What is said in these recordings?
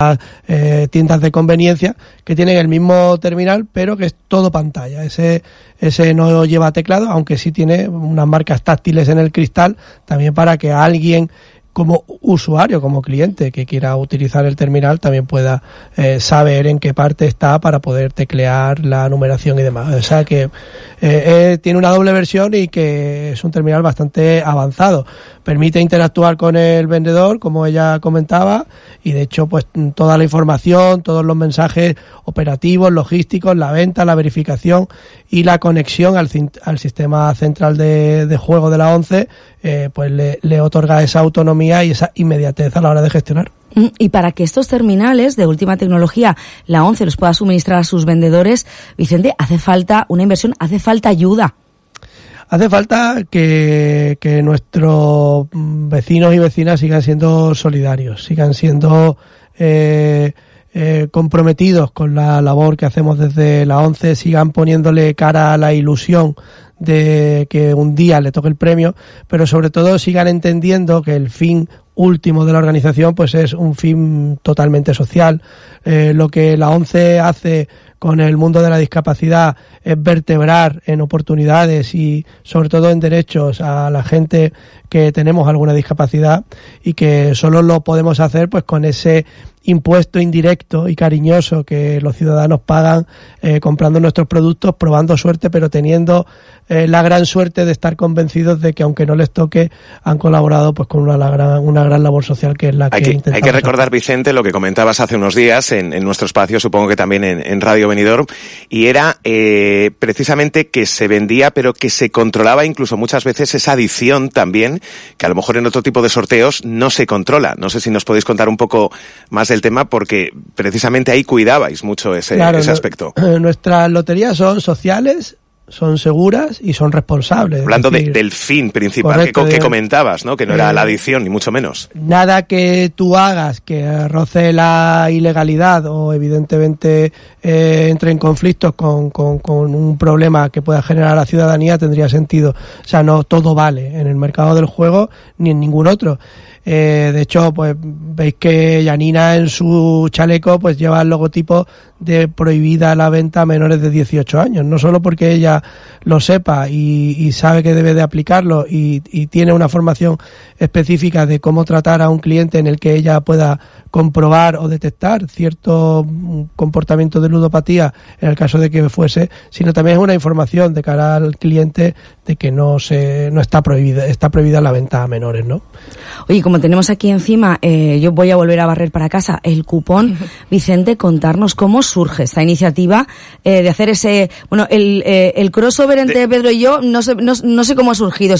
muchas tiendas de conveniencia que tienen el mismo terminal, pero que es todo pantalla. Ese no lleva teclado, aunque sí tiene unas marcas táctiles en el cristal, también para que alguien como usuario, como cliente que quiera utilizar el terminal también pueda saber en qué parte está para poder teclear la numeración y demás. O sea que tiene una doble versión y que es un terminal bastante avanzado. Permite interactuar con el vendedor, como ella comentaba, y de hecho pues toda la información, todos los mensajes operativos, logísticos, la venta, la verificación y la conexión al sistema central de juego de la ONCE, pues le otorga esa autonomía y esa inmediatez a la hora de gestionar. Y para que estos terminales de última tecnología, la ONCE los pueda suministrar a sus vendedores, Vicente, hace falta una inversión, hace falta ayuda. Hace falta que nuestros vecinos y vecinas sigan siendo solidarios, sigan siendo comprometidos con la labor que hacemos desde la ONCE, sigan poniéndole cara a la ilusión de que un día le toque el premio, pero sobre todo sigan entendiendo que el fin último de la organización pues es un fin totalmente social. Lo que la ONCE hace con el mundo de la discapacidad es vertebrar en oportunidades y sobre todo en derechos a la gente que tenemos alguna discapacidad, y que solo lo podemos hacer pues con ese impuesto indirecto y cariñoso que los ciudadanos pagan comprando nuestros productos, probando suerte, pero teniendo la gran suerte de estar convencidos de que aunque no les toque, han colaborado pues con una gran labor social que es la que intentamos. Hay que recordar, Vicente, lo que comentabas hace unos días en nuestro espacio, supongo que también en Radio Benidorm, y era precisamente que se vendía, pero que se controlaba incluso muchas veces esa adición también, que a lo mejor en otro tipo de sorteos no se controla. No sé si nos podéis contar un poco más del tema, porque precisamente ahí cuidabais mucho ese aspecto. Nuestras loterías son sociales, son seguras y son responsables. Hablando del fin principal, correcto, que comentabas, ¿no? Que no era la adición, ni mucho menos. Nada que tú hagas que roce la ilegalidad o evidentemente entre en conflictos con un problema que pueda generar a la ciudadanía tendría sentido. O sea, no todo vale en el mercado del juego ni en ningún otro. De hecho, pues veis que Janina en su chaleco pues lleva el logotipo de prohibida la venta a menores de 18 años, no solo porque ella lo sepa y sabe que debe de aplicarlo y tiene una formación específica de cómo tratar a un cliente en el que ella pueda comprobar o detectar cierto comportamiento de ludopatía en el caso de que fuese, sino también es una información de cara al cliente de que no está prohibida la venta a menores, ¿no? Oye, como tenemos aquí encima, yo voy a volver a barrer para casa el cupón. Vicente, contarnos cómo surge esta iniciativa de hacer ese, bueno, el crossover entre Pedro y yo, no sé cómo ha surgido,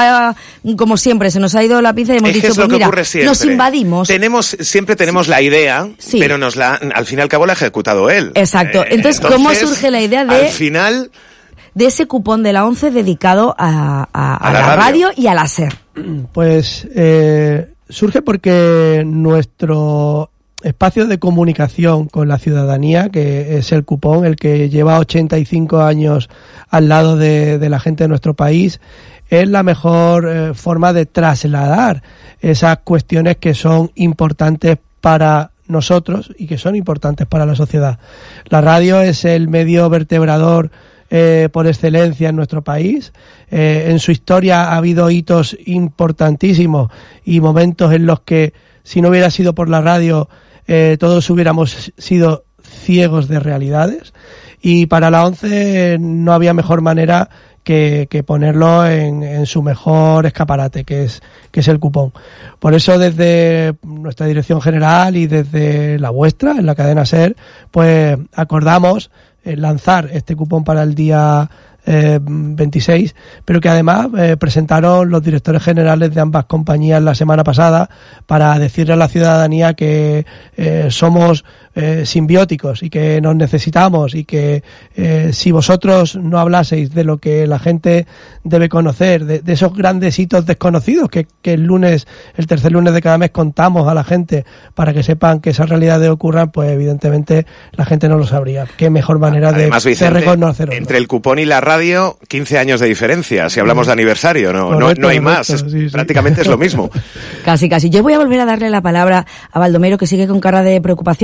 como siempre, se nos ha ido la pinza y hemos dicho, pues mira, nos invadimos. Siempre tenemos la idea, sí, pero al fin y al cabo la ha ejecutado él. Exacto. Entonces, ¿cómo surge la idea al final de ese cupón de la ONCE dedicado a la radio y a la SER? Pues surge porque nuestro espacio de comunicación con la ciudadanía, que es el cupón, el que lleva 85 años al lado de la gente de nuestro país, es la mejor forma de trasladar esas cuestiones que son importantes para nosotros y que son importantes para la sociedad. La radio es el medio vertebrador por excelencia en nuestro país. En su historia ha habido hitos importantísimos y momentos en los que si no hubiera sido por la radio todos hubiéramos sido ciegos de realidades, y para la ONCE no había mejor manera que ponerlo en su mejor escaparate, que es el cupón. Por eso desde nuestra dirección general y desde la vuestra, en la cadena SER, pues acordamos lanzar este cupón para el día 26, pero que además presentaron los directores generales de ambas compañías la semana pasada para decirle a la ciudadanía que somos simbióticos y que nos necesitamos, y que si vosotros no hablaseis de lo que la gente debe conocer, de esos grandes hitos desconocidos que el tercer lunes de cada mes contamos a la gente para que sepan que esas realidades ocurran, pues evidentemente la gente no lo sabría. Qué mejor manera además, Vicente, de reconocerlo. Entre el cupón y la radio, 15 años de diferencia, si hablamos de aniversario, no hay más, sí. Prácticamente es lo mismo. Casi. Yo voy a volver a darle la palabra a Baldomero, que sigue con cara de preocupación.